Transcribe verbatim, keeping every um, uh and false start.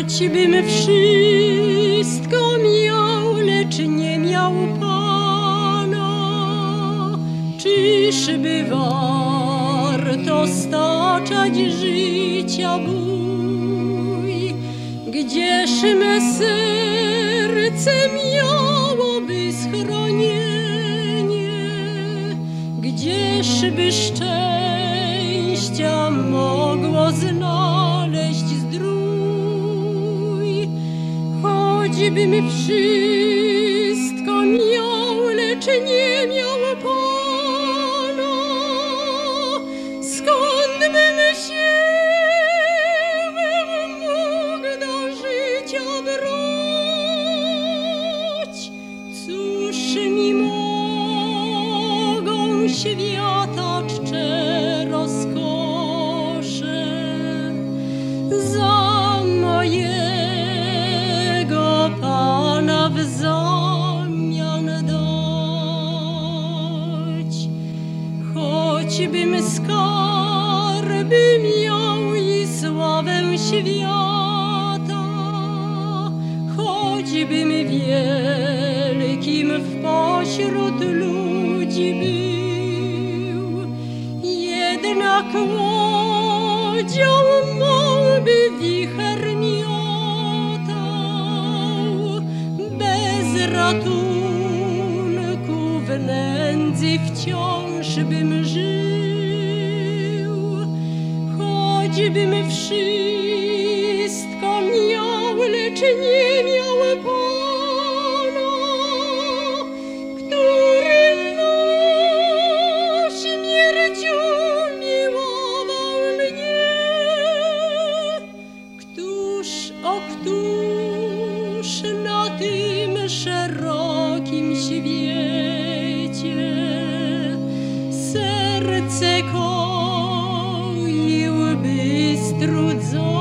Choćbym wszystko miał, lecz nie miał Pana, czyżby warto staczać życia bój? Gdzież me serce miałoby schronienie? Gdzieżby szczęścia mogło znaleźć zdrój? Choćbym wszystko miał, lecz nie miał Pana, skąd bym się mógł do życia brać? Cóż mi mogą świata czcze rozkosze za mojego Pana w zamian dać? Choćbym skarby miał i sławę świata, choćbym wielkim w pośród ludzi był, jednak łodzią mą by wicher miotał, bez ratunku w nędzy wciąż bym żył. Choćbym wszystko miał, lecz nie miał Pana, który na śmierciu miłował mnie. Któż, o któż na tym szerokim świecie serce koiłby strudzone?